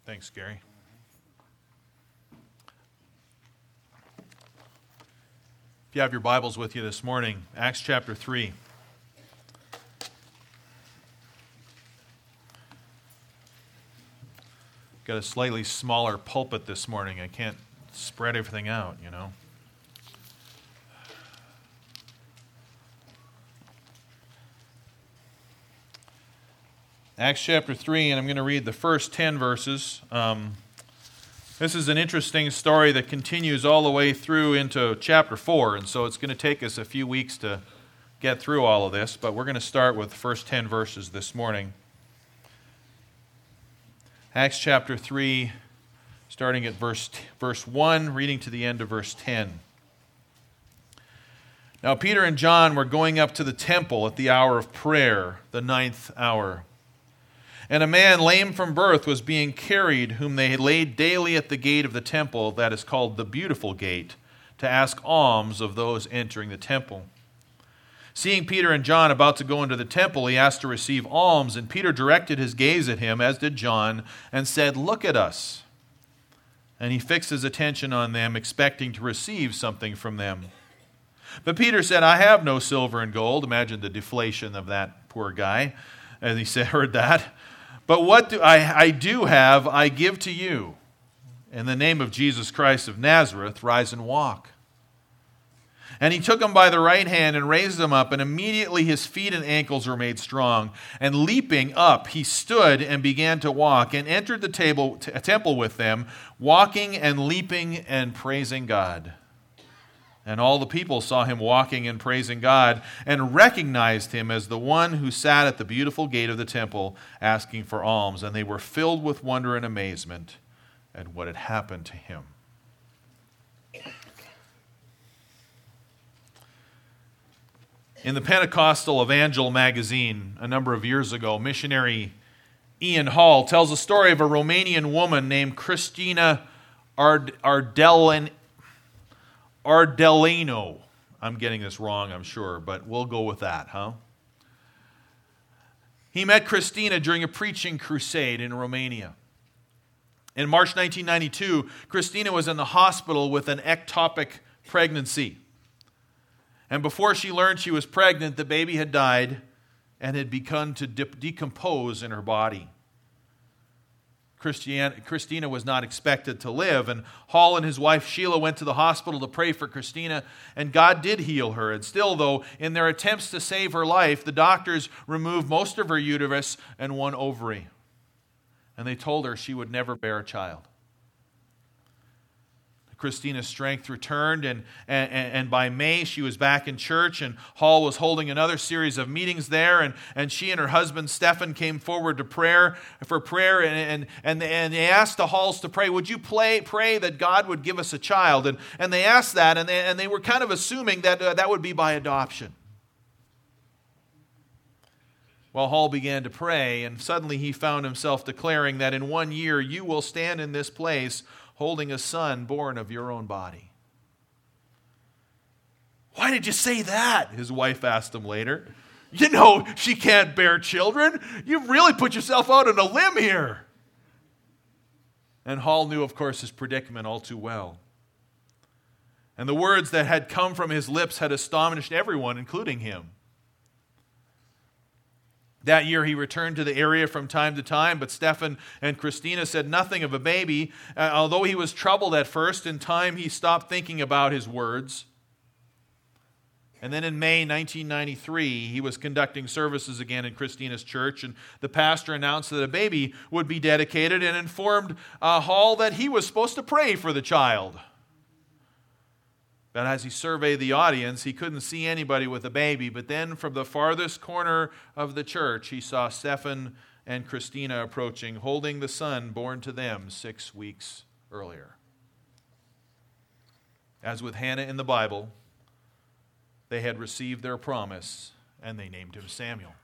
Thanks, Gary. If you have your Bibles with you this morning, Acts chapter 3. Got a slightly smaller pulpit this morning. I can't spread everything out, you know. Acts chapter 3, and I'm going to read the first 10 verses. This is an interesting story that continues all the way through into chapter 4, and so it's going to take us a few weeks to get through all of this, but we're going to start with the first 10 verses this morning. Acts chapter 3, starting at verse 1, reading to the end of verse 10. Now Peter and John were going up to the temple at the hour of prayer, the 9th hour. And a man lame from birth was being carried, whom they laid daily at the gate of the temple, that is called the Beautiful Gate, to ask alms of those entering the temple. Seeing Peter and John about to go into the temple, he asked to receive alms, and Peter directed his gaze at him, as did John, and said, "Look at us." And he fixed his attention on them, expecting to receive something from them. But Peter said, "I have no silver and gold." Imagine the deflation of that poor guy as he heard that. "But what I do have, I give to you. In the name of Jesus Christ of Nazareth, rise and walk." And he took him by the right hand and raised him up, and immediately his feet and ankles were made strong. And leaping up, he stood and began to walk, and entered the temple with them, walking and leaping and praising God. And all the people saw him walking and praising God, and recognized him as the one who sat at the beautiful gate of the temple, asking for alms. And they were filled with wonder and amazement at what had happened to him. In the Pentecostal Evangel magazine a number of years ago, missionary Ian Hall tells a story of a Romanian woman named Cristina Ardelino. I'm getting this wrong, I'm sure, but we'll go with that, huh? He met Cristina during a preaching crusade in Romania. In March 1992, Cristina was in the hospital with an ectopic pregnancy. And before she learned she was pregnant, the baby had died and had begun to decompose in her body. Cristina was not expected to live, and Hall and his wife Sheila went to the hospital to pray for Cristina, and God did heal her. And still, though, in their attempts to save her life, the doctors removed most of her uterus and one ovary, and they told her she would never bear a child. Cristina's strength returned, and by May she was back in church, and Hall was holding another series of meetings there, and she and her husband Stefan came forward to prayer, and they asked the Halls to pray, "Would you pray that God would give us a child?" And they asked that, and they were kind of assuming that that would be by adoption. Well, Hall began to pray, and suddenly he found himself declaring that in 1 year you will stand in this place holding a son born of your own body. "Why did you say that?" his wife asked him later. "You know she can't bear children. You've really put yourself out on a limb here." And Hall knew, of course, his predicament all too well. And the words that had come from his lips had astonished everyone, including him. That year he returned to the area from time to time, but Stefan and Cristina said nothing of a baby. Although he was troubled at first, in time he stopped thinking about his words. And then in May 1993, he was conducting services again in Cristina's church, and the pastor announced that a baby would be dedicated and informed Hall that he was supposed to pray for the child. But as he surveyed the audience, he couldn't see anybody with a baby. But then from the farthest corner of the church, he saw Stefan and Cristina approaching, holding the son born to them 6 weeks earlier. As with Hannah in the Bible, they had received their promise, and they named him Samuel.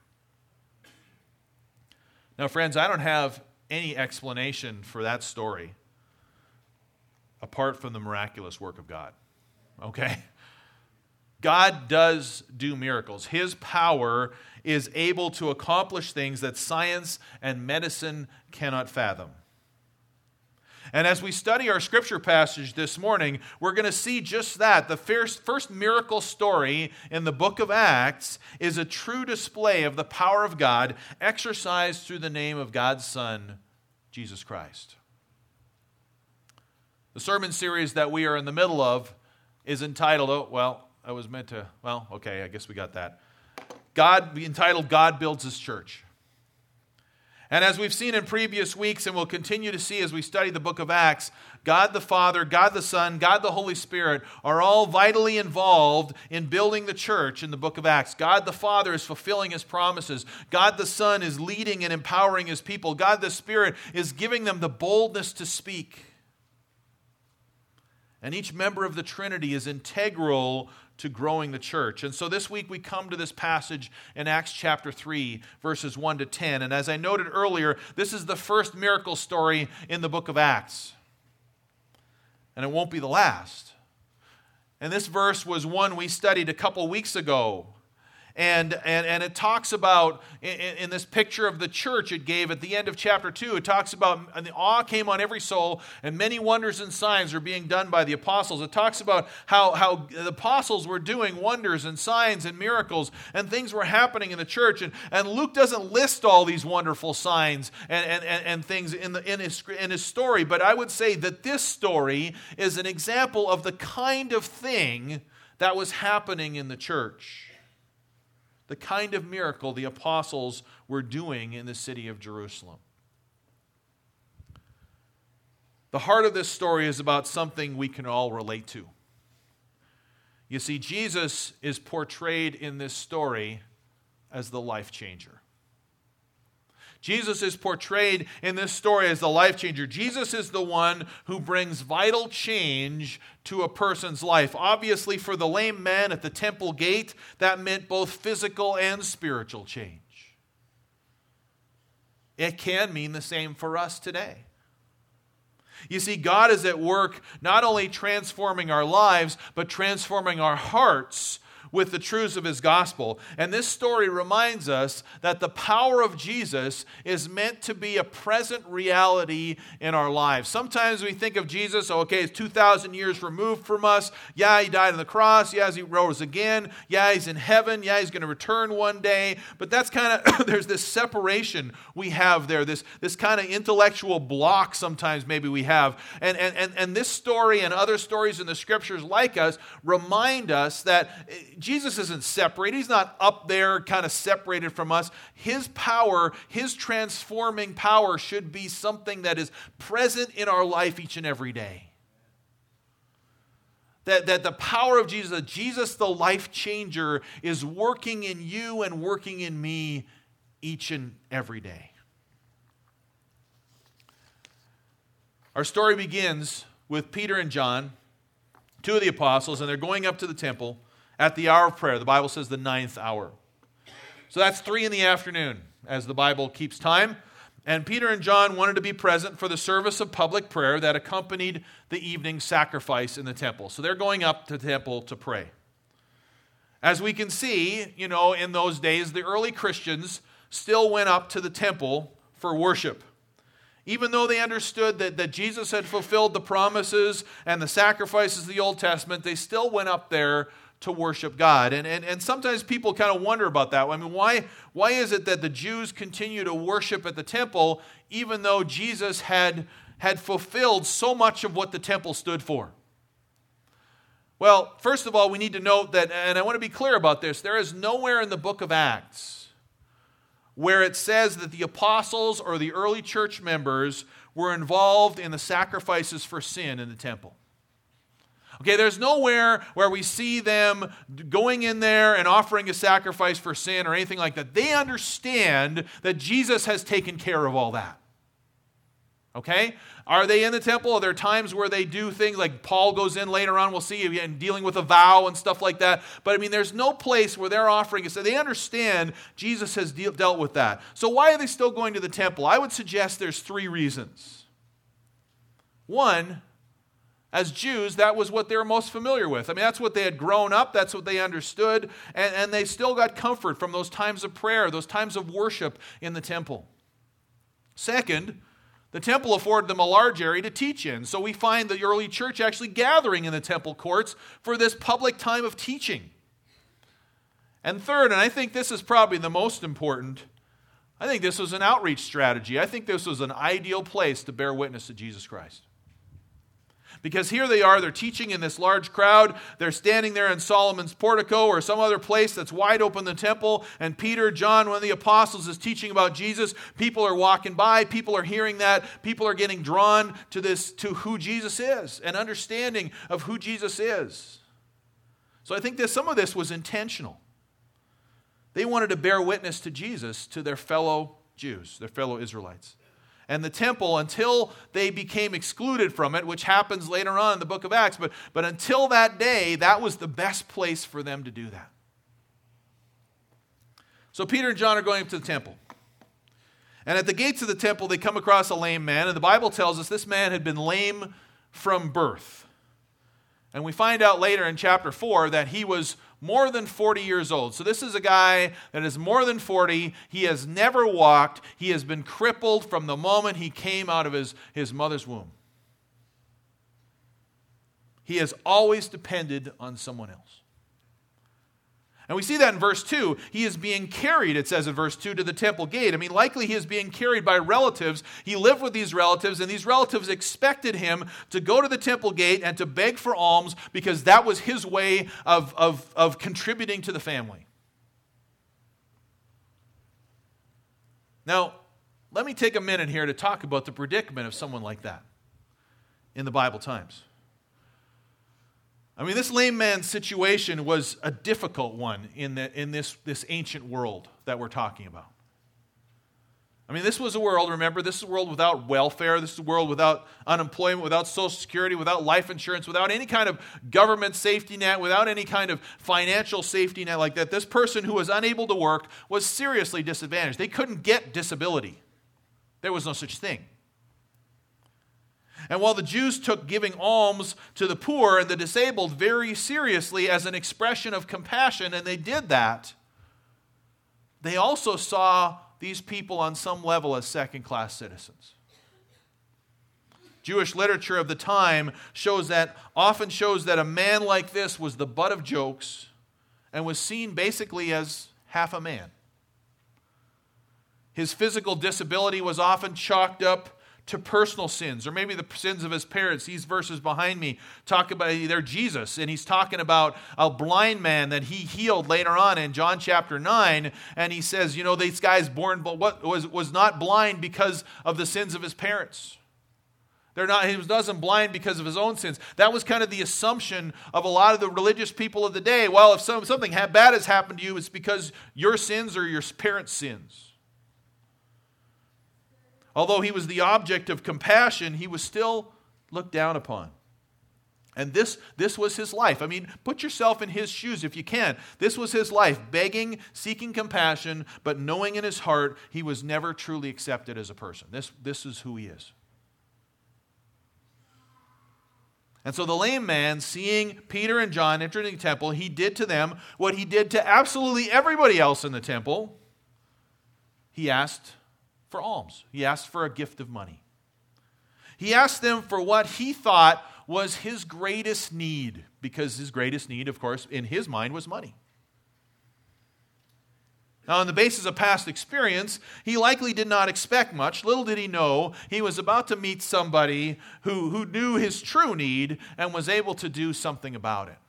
Now, friends, I don't have any explanation for that story apart from the miraculous work of God. Okay? God does do miracles. His power is able to accomplish things that science and medicine cannot fathom. And as we study our scripture passage this morning, we're going to see just that. The first miracle story in the book of Acts is a true display of the power of God exercised through the name of God's Son, Jesus Christ. The sermon series that we are in the middle of is entitled, I guess we got that. Entitled, God Builds His Church. And as we've seen in previous weeks, and we'll continue to see as we study the book of Acts, God the Father, God the Son, God the Holy Spirit are all vitally involved in building the church in the book of Acts. God the Father is fulfilling His promises. God the Son is leading and empowering His people. God the Spirit is giving them the boldness to speak. And each member of the Trinity is integral to growing the church. And so this week we come to this passage in Acts chapter 3, verses 1 to 10. And as I noted earlier, this is the first miracle story in the book of Acts. And it won't be the last. And this verse was one we studied a couple weeks ago. And it talks about, in this picture of the church it gave at the end of chapter 2, it talks about the awe came on every soul, and many wonders and signs are being done by the apostles. It talks about how the apostles were doing wonders and signs and miracles, and things were happening in the church. And Luke doesn't list all these wonderful signs and things in his story, but I would say that this story is an example of the kind of thing that was happening in the church. The kind of miracle the apostles were doing in the city of Jerusalem. The heart of this story is about something we can all relate to. You see, Jesus is portrayed in this story as the life changer. Jesus is portrayed in this story as the life changer. Jesus is the one who brings vital change to a person's life. Obviously, for the lame man at the temple gate, that meant both physical and spiritual change. It can mean the same for us today. You see, God is at work not only transforming our lives, but transforming our hearts with the truths of His gospel. And this story reminds us that the power of Jesus is meant to be a present reality in our lives. Sometimes we think of Jesus, it's 2,000 years removed from us. Yeah, He died on the cross. Yeah, He rose again. Yeah, He's in heaven. Yeah, He's going to return one day. But that's kind of, there's this separation we have there, this kind of intellectual block sometimes maybe we have. And this story and other stories in the scriptures like us remind us that Jesus isn't separated. He's not up there kind of separated from us. His power, His transforming power should be something that is present in our life each and every day. That the power of Jesus, that Jesus the life changer, is working in you and working in me each and every day. Our story begins with Peter and John, two of the apostles, and they're going up to the temple at the hour of prayer. The Bible says the 9th hour. So that's 3 p.m, as the Bible keeps time. And Peter and John wanted to be present for the service of public prayer that accompanied the evening sacrifice in the temple. So they're going up to the temple to pray. As we can see, in those days, the early Christians still went up to the temple for worship. Even though they understood that Jesus had fulfilled the promises and the sacrifices of the Old Testament, they still went up there to worship God. And sometimes people kind of wonder about that. I mean, why is it that the Jews continue to worship at the temple even though Jesus had fulfilled so much of what the temple stood for? Well, first of all, we need to note that, and I want to be clear about this, there is nowhere in the book of Acts where it says that the apostles or the early church members were involved in the sacrifices for sin in the temple. Okay, there's nowhere where we see them going in there and offering a sacrifice for sin or anything like that. They understand that Jesus has taken care of all that. Okay? Are they in the temple? Are there times where they do things like Paul goes in later on, we'll see, and dealing with a vow and stuff like that. But I mean, there's no place where they're offering it. So they understand Jesus has dealt with that. So why are they still going to the temple? I would suggest there's 3 reasons. One, as Jews, that was what they were most familiar with. I mean, that's what they had grown up, that's what they understood, and they still got comfort from those times of prayer, those times of worship in the temple. Second, The temple afforded them a large area to teach in. So we find the early church actually gathering in the temple courts for this public time of teaching. And third, and I think this is probably the most important, I think this was an outreach strategy. I think this was an ideal place to bear witness to Jesus Christ. Because here they are, they're teaching in this large crowd. They're standing there in Solomon's portico or some other place that's wide open in the temple. And Peter, John, one of the apostles, is teaching about Jesus. People are walking by. People are hearing that. People are getting drawn to who Jesus is, and understanding of who Jesus is. So I think that some of this was intentional. They wanted to bear witness to Jesus to their fellow Jews, their fellow Israelites. And the temple, until they became excluded from it, which happens later on in the book of Acts, but until that day, that was the best place for them to do that. So Peter and John are going up to the temple. And at the gates of the temple, they come across a lame man, and the Bible tells us this man had been lame from birth. And we find out later in chapter 4 that he was more than 40 years old. So this is a guy that is more than 40. He has never walked. He has been crippled from the moment he came out of his mother's womb. He has always depended on someone else. And we see that in verse 2. He is being carried, it says in verse 2, to the temple gate. I mean, likely he is being carried by relatives. He lived with these relatives, and these relatives expected him to go to the temple gate and to beg for alms because that was his way of contributing to the family. Now, let me take a minute here to talk about the predicament of someone like that in the Bible times. I mean, this lame man's situation was a difficult one in this ancient world that we're talking about. I mean, this was a world, remember, this is a world without welfare. This is a world without unemployment, without Social Security, without life insurance, without any kind of government safety net, without any kind of financial safety net like that. This person who was unable to work was seriously disadvantaged. They couldn't get disability. There was no such thing. And while the Jews took giving alms to the poor and the disabled very seriously as an expression of compassion, and they did that, they also saw these people on some level as second-class citizens. Jewish literature of the time often shows that a man like this was the butt of jokes and was seen basically as half a man. His physical disability was often chalked up to personal sins, or maybe the sins of his parents. These verses behind me talk about, they're Jesus, and he's talking about a blind man that he healed later on in John chapter 9, and he says, you know, this guy's born, but what was not blind because of the sins of his parents. He wasn't blind because of his own sins. That was kind of the assumption of a lot of the religious people of the day. Well, if something bad has happened to you, it's because your sins or your parents' sins. Although he was the object of compassion, he was still looked down upon. And this was his life. I mean, put yourself in his shoes if you can. This was his life, begging, seeking compassion, but knowing in his heart he was never truly accepted as a person. This is who he is. And so the lame man, seeing Peter and John entering the temple, he did to them what he did to absolutely everybody else in the temple. He asked for alms. He asked for a gift of money. He asked them for what he thought was his greatest need, because his greatest need, of course, in his mind was money. Now, on the basis of past experience, he likely did not expect much. Little did he know he was about to meet somebody who knew his true need and was able to do something about it.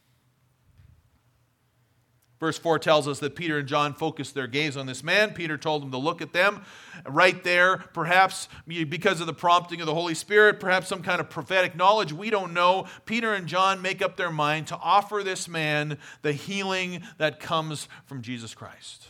Verse 4 tells us that Peter and John focused their gaze on this man. Peter told them to look at them right there, perhaps because of the prompting of the Holy Spirit, perhaps some kind of prophetic knowledge. We don't know. Peter and John make up their mind to offer this man the healing that comes from Jesus Christ.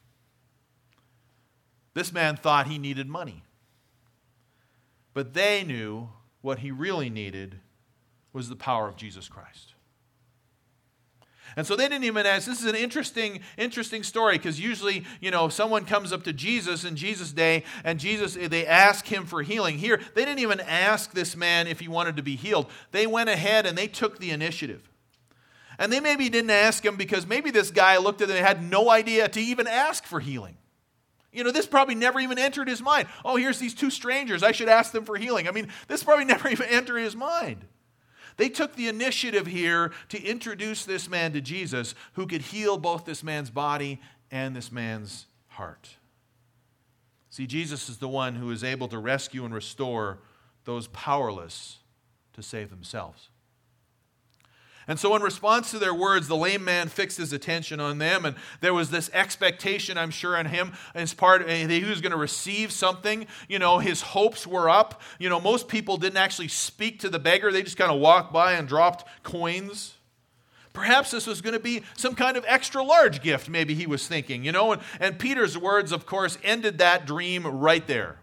This man thought he needed money, but they knew what he really needed was the power of Jesus Christ. And so they didn't even ask. This is an interesting story, because usually, someone comes up to Jesus in Jesus' day, and they ask him for healing. Here, they didn't even ask this man if he wanted to be healed. They went ahead and they took the initiative. And they maybe didn't ask him because maybe this guy looked at them and had no idea to even ask for healing. This probably never even entered his mind. Oh, here's these two strangers. I should ask them for healing. This probably never even entered his mind. They took the initiative here to introduce this man to Jesus, who could heal both this man's body and this man's heart. See, Jesus is the one who is able to rescue and restore those powerless to save themselves. And so in response to their words, the lame man fixed his attention on them, and there was this expectation, I'm sure, on him as part he was going to receive something. His hopes were up. Most people didn't actually speak to the beggar. They just kind of walked by and dropped coins. Perhaps this was going to be some kind of extra large gift, maybe he was thinking, and Peter's words, of course, ended that dream right there.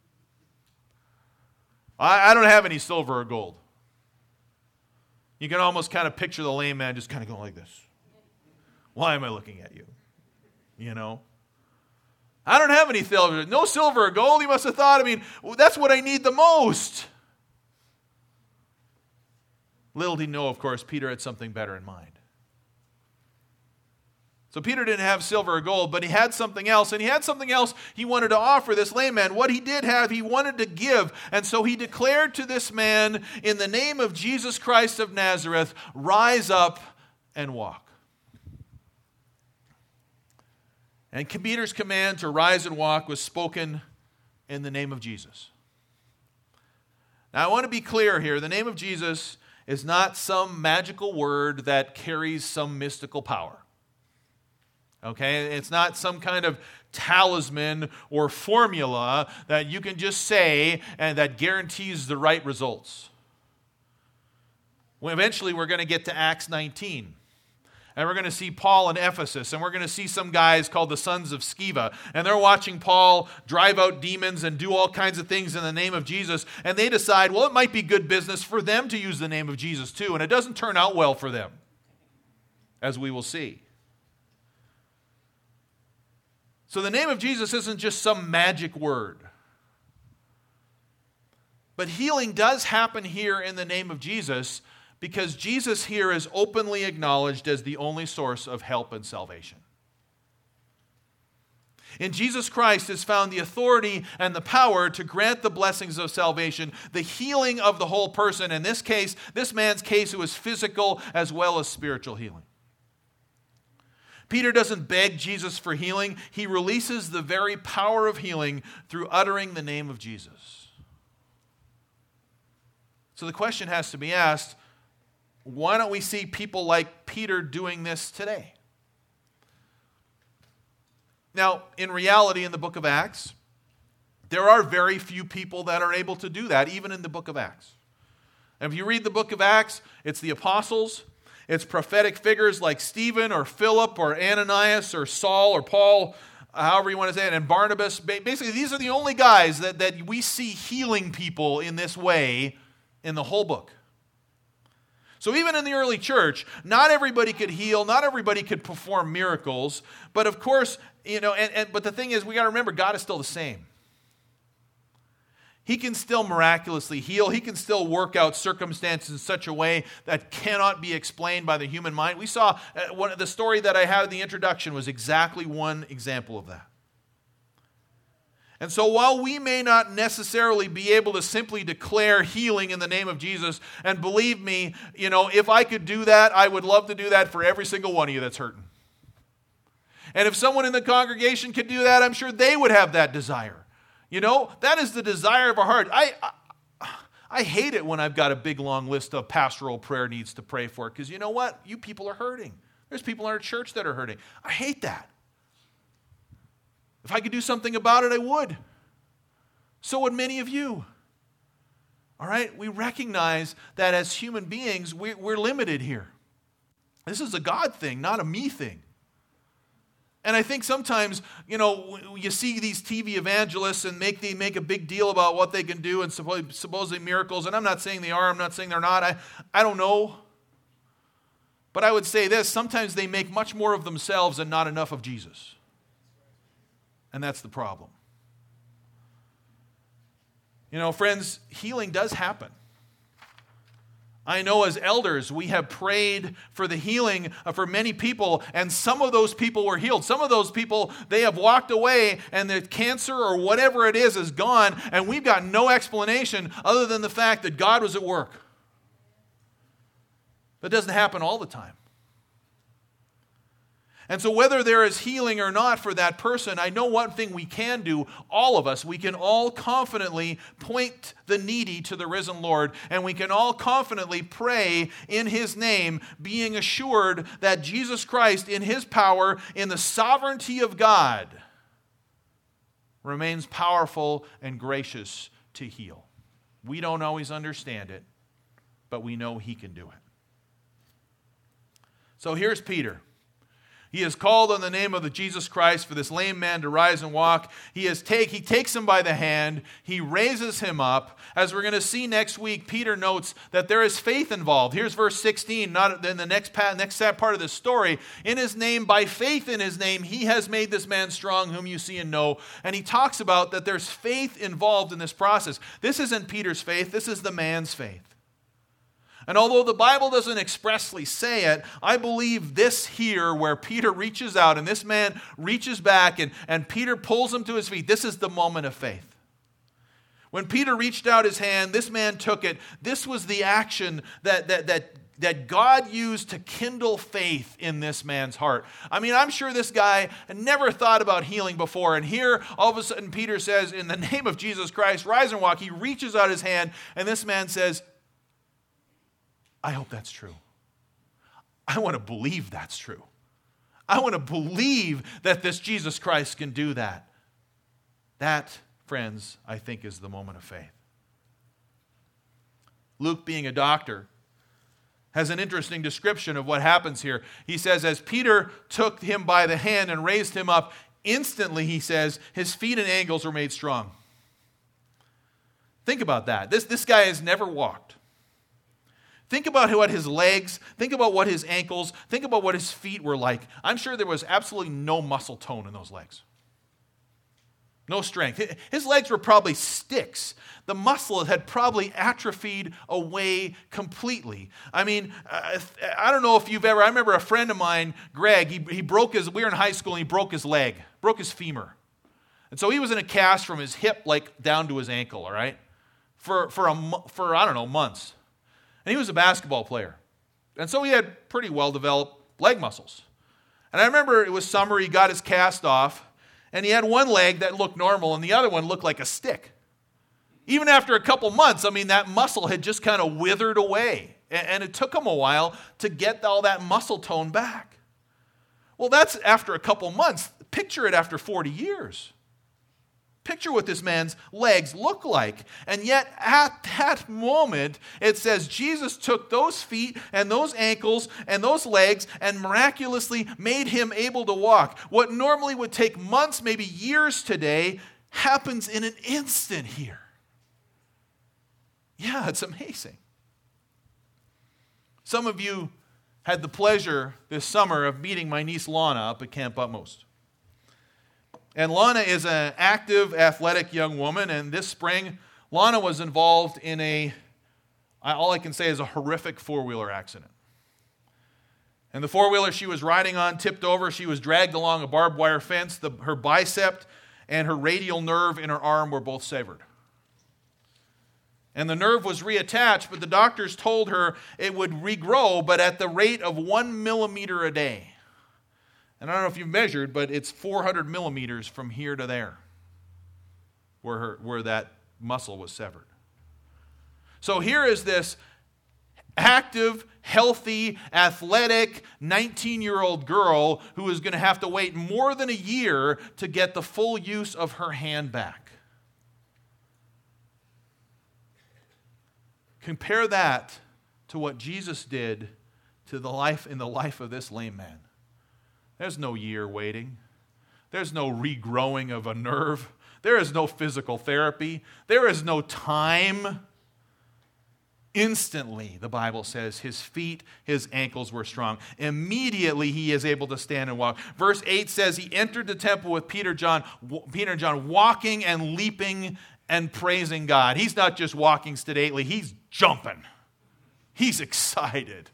I don't have any silver or gold. You can almost kind of picture the lame man just kind of going like this. Why am I looking at you? I don't have any silver. No silver or gold, he must have thought. That's what I need the most. Little did he know, of course, Peter had something better in mind. So Peter didn't have silver or gold, but he had something else, and he had something else he wanted to offer this lame man. What he did have, he wanted to give, and so he declared to this man, in the name of Jesus Christ of Nazareth, rise up and walk. And Peter's command to rise and walk was spoken in the name of Jesus. Now I want to be clear here, the name of Jesus is not some magical word that carries some mystical power. Okay, it's not some kind of talisman or formula that you can just say and that guarantees the right results. Eventually, we're going to get to Acts 19. And we're going to see Paul in Ephesus. And we're going to see some guys called the sons of Sceva. And they're watching Paul drive out demons and do all kinds of things in the name of Jesus. And they decide, well, it might be good business for them to use the name of Jesus too. And it doesn't turn out well for them, as we will see. So the name of Jesus isn't just some magic word. But healing does happen here in the name of Jesus because Jesus here is openly acknowledged as the only source of help and salvation. In Jesus Christ is found the authority and the power to grant the blessings of salvation, the healing of the whole person. In this case, this man's case, it was physical as well as spiritual healing. Peter doesn't beg Jesus for healing. He releases the very power of healing through uttering the name of Jesus. So the question has to be asked, why don't we see people like Peter doing this today? Now, in reality, in the book of Acts, there are very few people that are able to do that, even in the book of Acts. And if you read the book of Acts, it's the apostles, it's prophetic figures like Stephen or Philip or Ananias or Saul or Paul, however you want to say it, and Barnabas. Basically, these are the only guys that we see healing people in this way in the whole book. So even in the early church, not everybody could heal, not everybody could perform miracles, but of course, but the thing is, we got to remember, God is still the same. He can still miraculously heal. He can still work out circumstances in such a way that cannot be explained by the human mind. We saw the story that I had in the introduction was exactly one example of that. And so while we may not necessarily be able to simply declare healing in the name of Jesus, and believe me, if I could do that, I would love to do that for every single one of you that's hurting. And if someone in the congregation could do that, I'm sure they would have that desire. That is the desire of our heart. I hate it when I've got a big, long list of pastoral prayer needs to pray for, because you know what? You people are hurting. There's people in our church that are hurting. I hate that. If I could do something about it, I would. So would many of you. All right? We recognize that as human beings, we're limited here. This is a God thing, not a me thing. And I think sometimes, you see these TV evangelists and they make a big deal about what they can do and supposedly miracles. And I'm not saying they are. I'm not saying they're not. I don't know. But I would say this. Sometimes they make much more of themselves and not enough of Jesus. And that's the problem. Friends, healing does happen. I know as elders, we have prayed for the healing for many people, and some of those people were healed. Some of those people, they have walked away, and the cancer or whatever it is gone, and we've got no explanation other than the fact that God was at work. That doesn't happen all the time. And so whether there is healing or not for that person, I know one thing we can do, all of us, we can all confidently point the needy to the risen Lord, and we can all confidently pray in His name, being assured that Jesus Christ, in His power, in the sovereignty of God, remains powerful and gracious to heal. We don't always understand it, but we know He can do it. So here's Peter. He has called on the name of the Jesus Christ for this lame man to rise and walk. He takes him by the hand. He raises him up. As we're going to see next week, Peter notes that there is faith involved. Here's verse 16, not in the next part of this story. In His name, by faith in His name, He has made this man strong, whom you see and know. And he talks about that there's faith involved in this process. This isn't Peter's faith. This is the man's faith. And although the Bible doesn't expressly say it, I believe this here where Peter reaches out and this man reaches back and Peter pulls him to his feet. This is the moment of faith. When Peter reached out his hand, this man took it. This was the action that God used to kindle faith in this man's heart. I mean, I'm sure this guy had never thought about healing before. And here, all of a sudden, Peter says, in the name of Jesus Christ, rise and walk. He reaches out his hand and this man says, I hope that's true. I want to believe that's true. I want to believe that this Jesus Christ can do that. That, friends, I think is the moment of faith. Luke, being a doctor, has an interesting description of what happens here. He says, as Peter took him by the hand and raised him up, instantly, he says, his feet and ankles were made strong. Think about that. This guy has never walked. Think about what his legs, think about what his ankles, think about what his feet were like. I'm sure there was absolutely no muscle tone in those legs. No strength. His legs were probably sticks. The muscle had probably atrophied away completely. I mean, I don't know if you've ever, I remember a friend of mine, Greg, we were in high school and he broke his leg, broke his femur. And so he was in a cast from his hip like down to his ankle, all right, for I don't know, months. And he was a basketball player. And so he had pretty well-developed leg muscles. And I remember it was summer, he got his cast off, and he had one leg that looked normal, and the other one looked like a stick. Even after a couple months, I mean, that muscle had just kind of withered away. And it took him a while to get all that muscle tone back. Well, that's after a couple months. Picture it after 40 years. Picture what this man's legs look like. And yet, at that moment, it says Jesus took those feet and those ankles and those legs and miraculously made him able to walk. What normally would take months, maybe years today, happens in an instant here. Yeah, it's amazing. Some of you had the pleasure this summer of meeting my niece Lana up at Camp Utmost. And Lana is an active, athletic young woman, and this spring, Lana was involved in all I can say is a horrific four-wheeler accident. And the four-wheeler she was riding on tipped over. She was dragged along a barbed wire fence. Her bicep and her radial nerve in her arm were both severed. And the nerve was reattached, but the doctors told her it would regrow, but at the rate of 1 millimeter a day. And I don't know if you've measured, but it's 400 millimeters from here to there where that muscle was severed. So here is this active, healthy, athletic 19-year-old girl who is going to have to wait more than a year to get the full use of her hand back. Compare that to what Jesus did in the life of this lame man. There's no year waiting. There's no regrowing of a nerve. There is no physical therapy. There is no time. Instantly, the Bible says, his feet, his ankles were strong. Immediately, he is able to stand and walk. Verse 8 says he entered the temple with Peter and John walking and leaping and praising God. He's not just walking sedately, he's jumping. He's excited.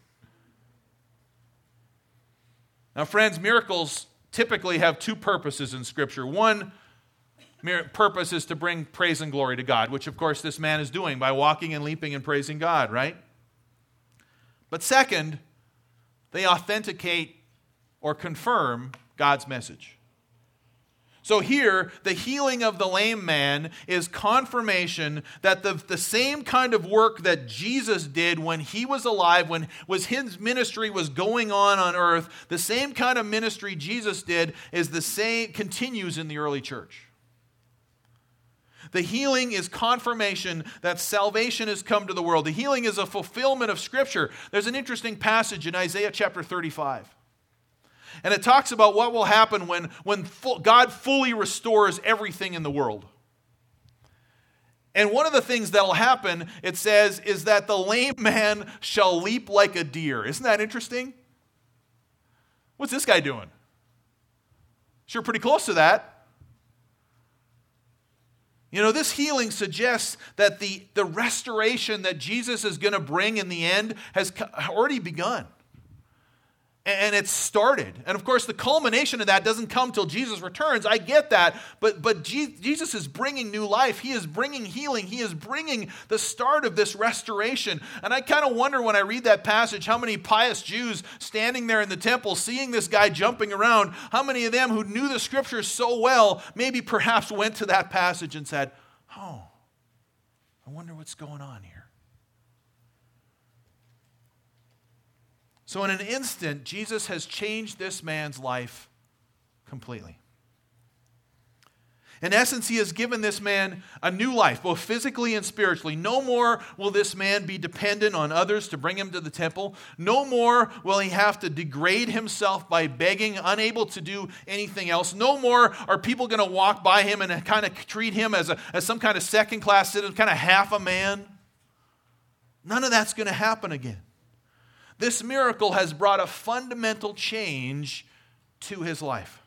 Now, friends, miracles typically have two purposes in Scripture. One purpose is to bring praise and glory to God, which, of course, this man is doing by walking and leaping and praising God, right? But second, they authenticate or confirm God's message. So here, the healing of the lame man is confirmation that the same kind of work that Jesus did when he was alive, when his ministry was going on earth, the same kind of ministry Jesus did is the same, continues in the early church. The healing is confirmation that salvation has come to the world. The healing is a fulfillment of Scripture. There's an interesting passage in Isaiah chapter 35. And it talks about what will happen when God fully restores everything in the world. And one of the things that will happen, it says, is that the lame man shall leap like a deer. Isn't that interesting? What's this guy doing? Sure, pretty close to that. You know, this healing suggests that the restoration that Jesus is going to bring in the end has already begun. And it's started. And of course, the culmination of that doesn't come till Jesus returns. I get that. But Jesus is bringing new life. He is bringing healing. He is bringing the start of this restoration. And I kind of wonder when I read that passage, how many pious Jews standing there in the temple, seeing this guy jumping around, how many of them who knew the Scriptures so well, maybe perhaps went to that passage and said, oh, I wonder what's going on here. So in an instant, Jesus has changed this man's life completely. In essence, he has given this man a new life, both physically and spiritually. No more will this man be dependent on others to bring him to the temple. No more will he have to degrade himself by begging, unable to do anything else. No more are people going to walk by him and kind of treat him as some kind of second-class citizen, kind of half a man. None of that's going to happen again. This miracle has brought a fundamental change to his life.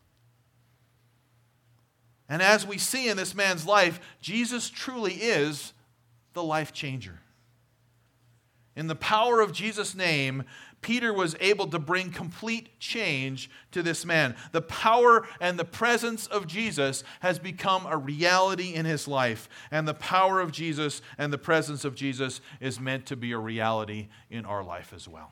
And as we see in this man's life, Jesus truly is the life changer. In the power of Jesus' name, Peter was able to bring complete change to this man. The power and the presence of Jesus has become a reality in his life. And the power of Jesus and the presence of Jesus is meant to be a reality in our life as well.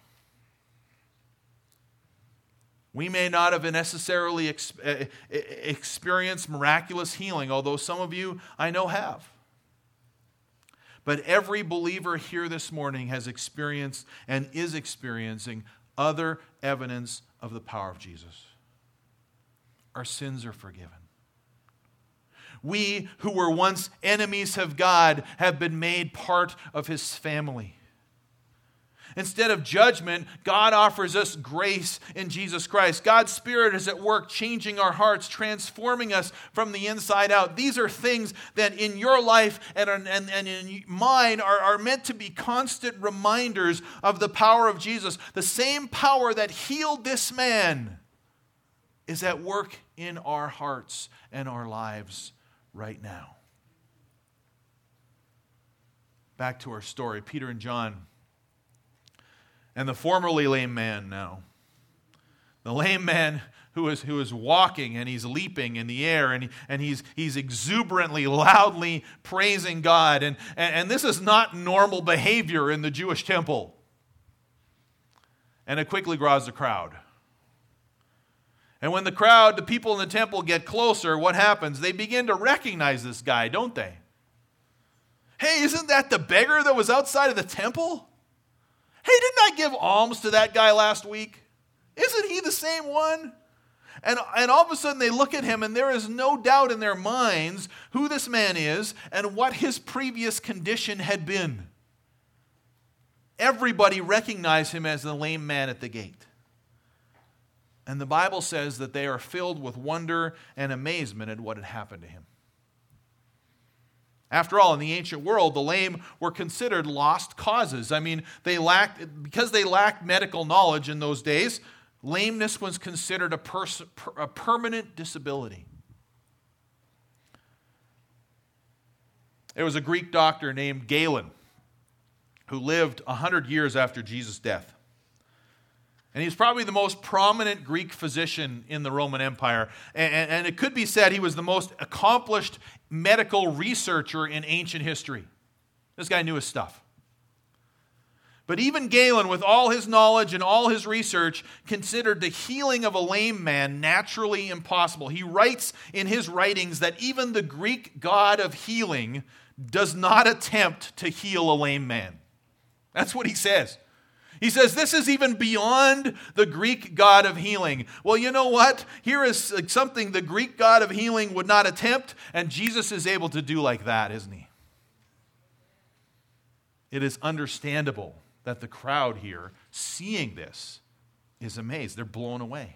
We may not have necessarily experienced miraculous healing, although some of you I know have. But every believer here this morning has experienced and is experiencing other evidence of the power of Jesus. Our sins are forgiven. We who were once enemies of God have been made part of His family. Instead of judgment, God offers us grace in Jesus Christ. God's Spirit is at work changing our hearts, transforming us from the inside out. These are things that in your life and in mine are meant to be constant reminders of the power of Jesus. The same power that healed this man is at work in our hearts and our lives right now. Back to our story, Peter and John. And the formerly lame man now. The lame man who is walking and he's leaping in the air and he's exuberantly, loudly praising God. And this is not normal behavior in the Jewish temple. And it quickly draws the crowd. And when the people in the temple get closer, what happens? They begin to recognize this guy, don't they? Hey, isn't that the beggar that was outside of the temple? Hey, didn't I give alms to that guy last week? Isn't he the same one? And all of a sudden they look at him and there is no doubt in their minds who this man is and what his previous condition had been. Everybody recognized him as the lame man at the gate. And the Bible says that they are filled with wonder and amazement at what had happened to him. After all, in the ancient world, the lame were considered lost causes. I mean, because they lacked medical knowledge in those days, lameness was considered a permanent disability. There was a Greek doctor named Galen who lived 100 years after Jesus' death. And he was probably the most prominent Greek physician in the Roman Empire. And it could be said he was the most accomplished medical researcher in ancient history. This guy knew his stuff. But even Galen, with all his knowledge and all his research, considered the healing of a lame man naturally impossible. He writes in his writings that even the Greek god of healing does not attempt to heal a lame man. That's what he says. He says this is even beyond the Greek god of healing. Well, you know what? Here is something the Greek god of healing would not attempt, and Jesus is able to do like that, isn't he? It is understandable that the crowd here, seeing this, is amazed. They're blown away.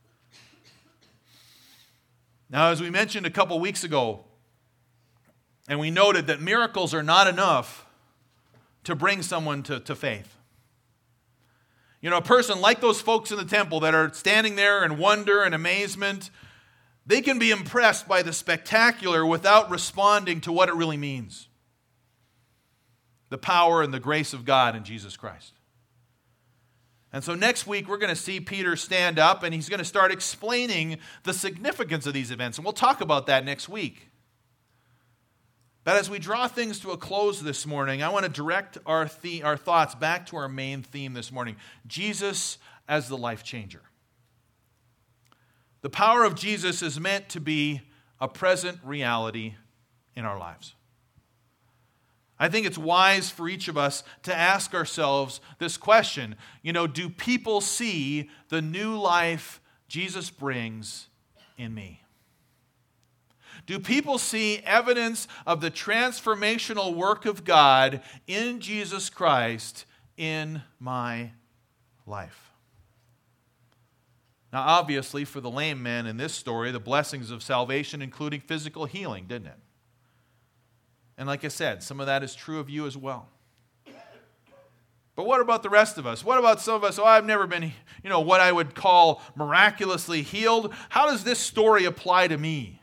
Now, as we mentioned a couple weeks ago, and we noted that miracles are not enough to bring someone to faith. You know, a person like those folks in the temple that are standing there in wonder and amazement, they can be impressed by the spectacular without responding to what it really means. The power and the grace of God in Jesus Christ. And so next week we're going to see Peter stand up and he's going to start explaining the significance of these events. And we'll talk about that next week. But as we draw things to a close this morning, I want to direct our thoughts back to our main theme this morning. Jesus as the life changer. The power of Jesus is meant to be a present reality in our lives. I think it's wise for each of us to ask ourselves this question. You know, do people see the new life Jesus brings in me? Do people see evidence of the transformational work of God in Jesus Christ in my life? Now, obviously, for the lame man in this story, the blessings of salvation including physical healing, didn't it? And like I said, some of that is true of you as well. But what about the rest of us? What about some of us, I've never been, what I would call miraculously healed. How does this story apply to me?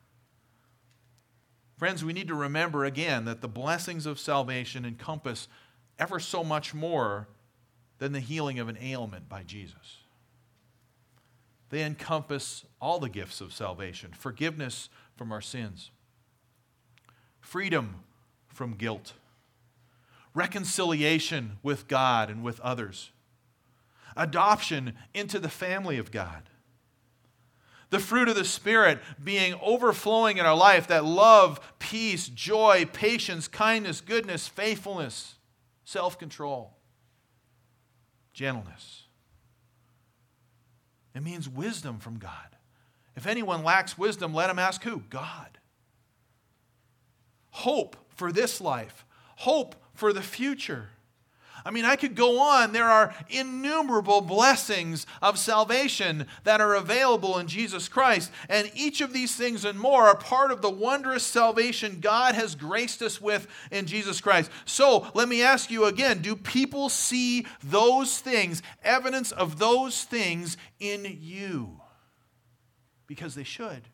Friends, we need to remember again that the blessings of salvation encompass ever so much more than the healing of an ailment by Jesus. They encompass all the gifts of salvation, forgiveness from our sins, freedom from guilt, reconciliation with God and with others, adoption into the family of God, the fruit of the Spirit being overflowing in our life, that love, peace, joy, patience, kindness, goodness, faithfulness, self-control, gentleness. It means wisdom from God. If anyone lacks wisdom, let him ask who? God. Hope for this life. Hope for the future. I mean, I could go on. There are innumerable blessings of salvation that are available in Jesus Christ. And each of these things and more are part of the wondrous salvation God has graced us with in Jesus Christ. So, let me ask you again, do people see those things, evidence of those things in you? Because they should.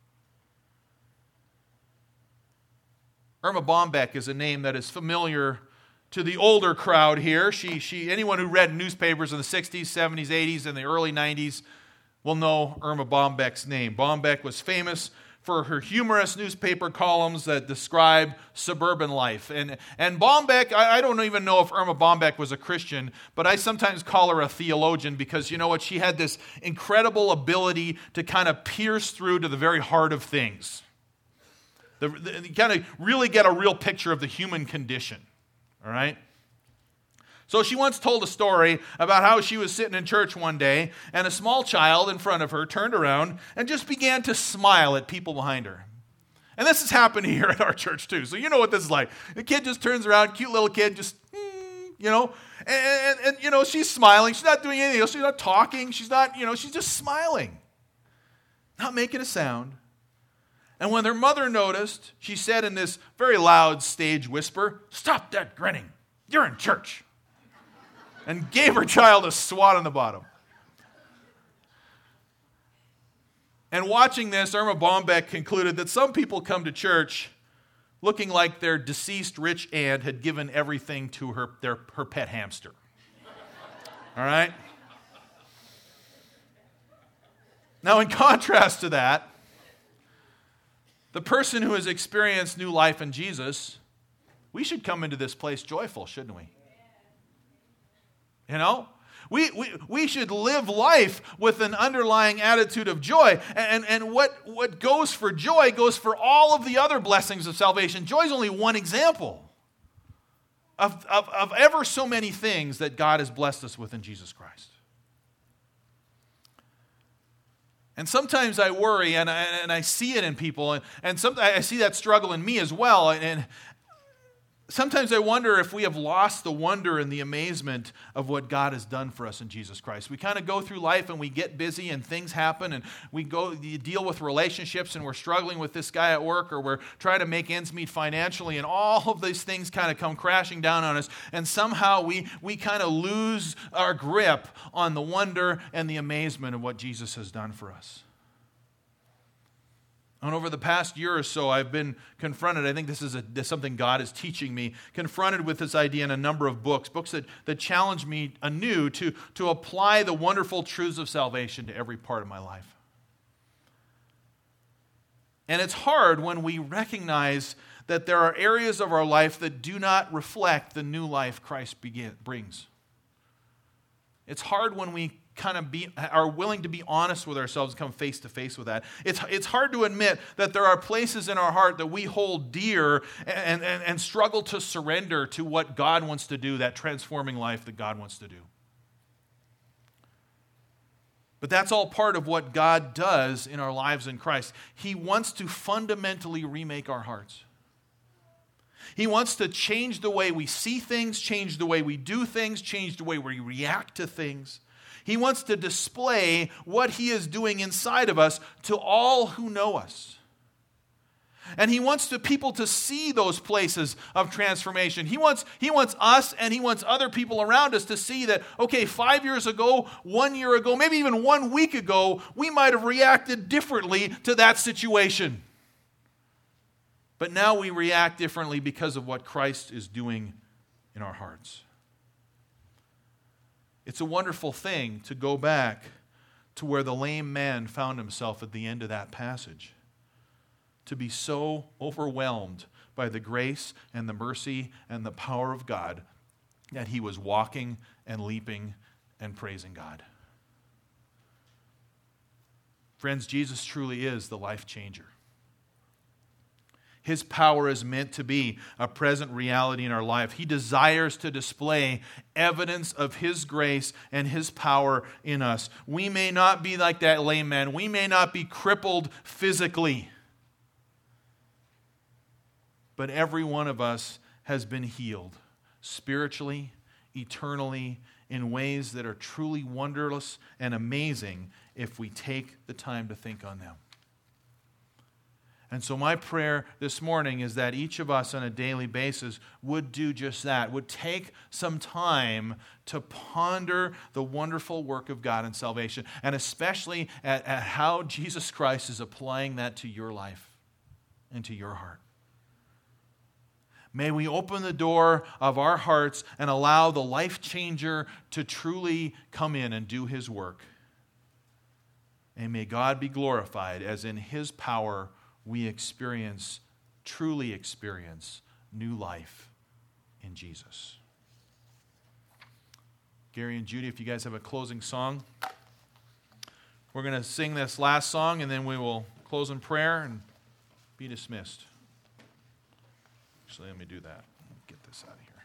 Irma Bombeck is a name that is familiar to the older crowd here. Anyone who read newspapers in the 60s, 70s, 80s, and the early 90s will know Irma Bombeck's name. Bombeck was famous for her humorous newspaper columns that describe suburban life. And Bombeck, I don't even know if Irma Bombeck was a Christian, but I sometimes call her a theologian because, you know what, she had this incredible ability to kind of pierce through to the very heart of things. You kind of really get a real picture of the human condition, all right? So she once told a story about how she was sitting in church one day, and a small child in front of her turned around and just began to smile at people behind her. And this has happened here at our church too, so you know what this is like. The kid just turns around, cute little kid, just, and she's smiling. She's not doing anything else. She's not talking. She's not, she's just smiling, not making a sound. And when her mother noticed, she said in this very loud stage whisper, "Stop that grinning. You're in church." And gave her child a swat on the bottom. And watching this, Irma Bombeck concluded that some people come to church looking like their deceased rich aunt had given everything to her pet hamster. All right? Now, in contrast to that, the person who has experienced new life in Jesus, we should come into this place joyful, shouldn't we? You know? We should live life with an underlying attitude of joy. And what goes for joy goes for all of the other blessings of salvation. Joy is only one example of ever so many things that God has blessed us with in Jesus Christ. And sometimes I worry, and I see it in people, and sometimes I see that struggle in me as well. And sometimes I wonder if we have lost the wonder and the amazement of what God has done for us in Jesus Christ. We kind of go through life and we get busy and things happen and we deal with relationships and we're struggling with this guy at work or we're trying to make ends meet financially and all of these things kind of come crashing down on us and somehow we kind of lose our grip on the wonder and the amazement of what Jesus has done for us. And over the past year or so, I've been confronted, I think this is something God is teaching me, confronted with this idea in a number of books that challenge me anew to apply the wonderful truths of salvation to every part of my life. And it's hard when we recognize that there are areas of our life that do not reflect the new life Christ brings. It's hard when we kind of are willing to be honest with ourselves and come face to face with that. It's hard to admit that there are places in our heart that we hold dear and struggle to surrender to what God wants to do, that transforming life that God wants to do. But that's all part of what God does in our lives in Christ. He wants to fundamentally remake our hearts. He wants to change the way we see things, change the way we do things, change the way we react to things. He wants to display what He is doing inside of us to all who know us. And He wants people to see those places of transformation. He wants us and He wants other people around us to see that, okay, 5 years ago, 1 year ago, maybe even 1 week ago, we might have reacted differently to that situation. But now we react differently because of what Christ is doing in our hearts. It's a wonderful thing to go back to where the lame man found himself at the end of that passage. To be so overwhelmed by the grace and the mercy and the power of God that he was walking and leaping and praising God. Friends, Jesus truly is the life changer. His power is meant to be a present reality in our life. He desires to display evidence of His grace and His power in us. We may not be like that lame man. We may not be crippled physically. But every one of us has been healed spiritually, eternally, in ways that are truly wondrous and amazing if we take the time to think on them. And so my prayer this morning is that each of us on a daily basis would do just that, would take some time to ponder the wonderful work of God in salvation, and especially at how Jesus Christ is applying that to your life and to your heart. May we open the door of our hearts and allow the life changer to truly come in and do His work. And may God be glorified as in His power we truly experience new life in Jesus. Gary and Judy, if you guys have a closing song, we're going to sing this last song and then we will close in prayer and be dismissed. Actually, let me do that. Get this out of here.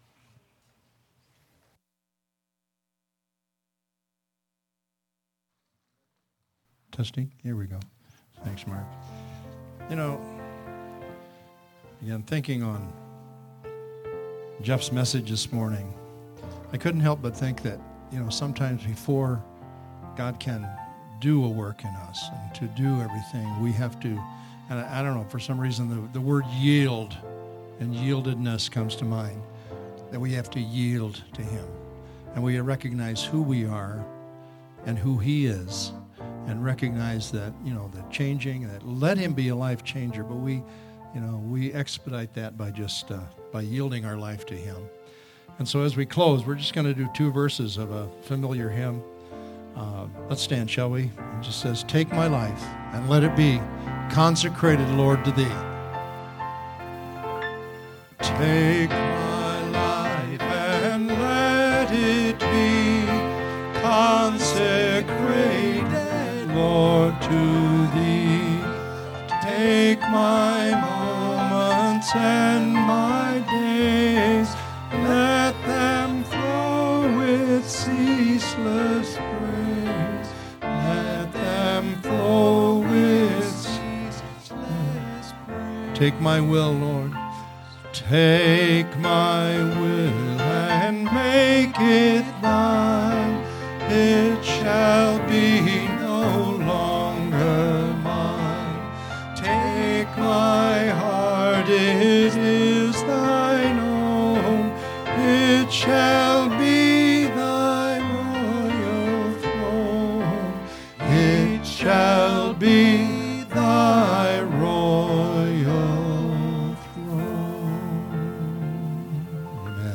Testing. Here we go. Thanks, Mark. You know, again, thinking on Jeff's message this morning, I couldn't help but think that, sometimes before God can do a work in us and to do everything, we have to, and I don't know, for some reason the word yield and yieldedness comes to mind, that we have to yield to Him. And we recognize who we are and who He is, and recognize that, the changing, that let Him be a life changer, but we we expedite that by just by yielding our life to Him. And so as we close, we're just going to do 2 verses of a familiar hymn. Let's stand, shall we? It just says, "Take my life and let it be consecrated, Lord, to Thee." Take my life and let it be consecrated, Lord, to Thee. Take my moments and my days, let them flow with ceaseless praise. Let them flow with ceaseless praise. Take my will, Lord. Take my will and make it Thine. It shall be no longer mine. Take my heart, it is Thine own. It shall be Thy royal throne. It shall be Thy royal throne. Amen.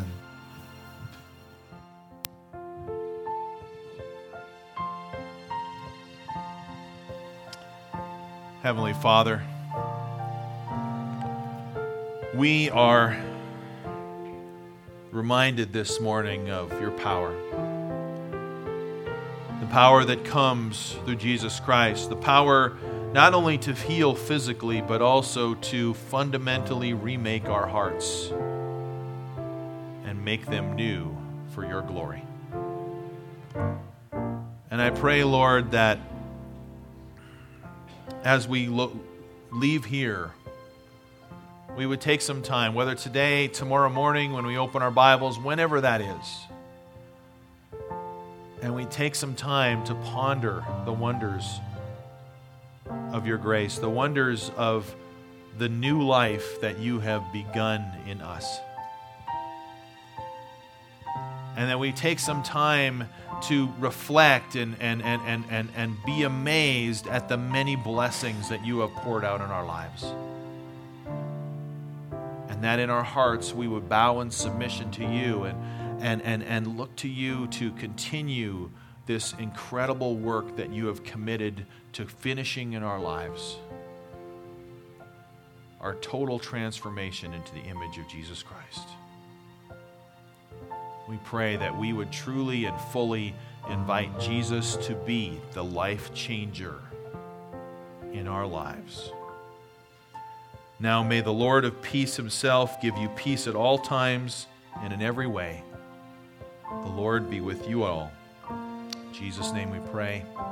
Heavenly Father, we are reminded this morning of Your power. The power that comes through Jesus Christ. The power not only to heal physically, but also to fundamentally remake our hearts and make them new for Your glory. And I pray, Lord, that as we leave here, we would take some time, whether today, tomorrow morning, when we open our Bibles, whenever that is, and we take some time to ponder the wonders of Your grace, the wonders of the new life that You have begun in us. And that we take some time to reflect and be amazed at the many blessings that You have poured out in our lives. And that in our hearts we would bow in submission to You and look to You to continue this incredible work that You have committed to finishing in our lives. Our total transformation into the image of Jesus Christ. We pray that we would truly and fully invite Jesus to be the life changer in our lives. Now may the Lord of peace Himself give you peace at all times and in every way. The Lord be with you all. In Jesus' name we pray.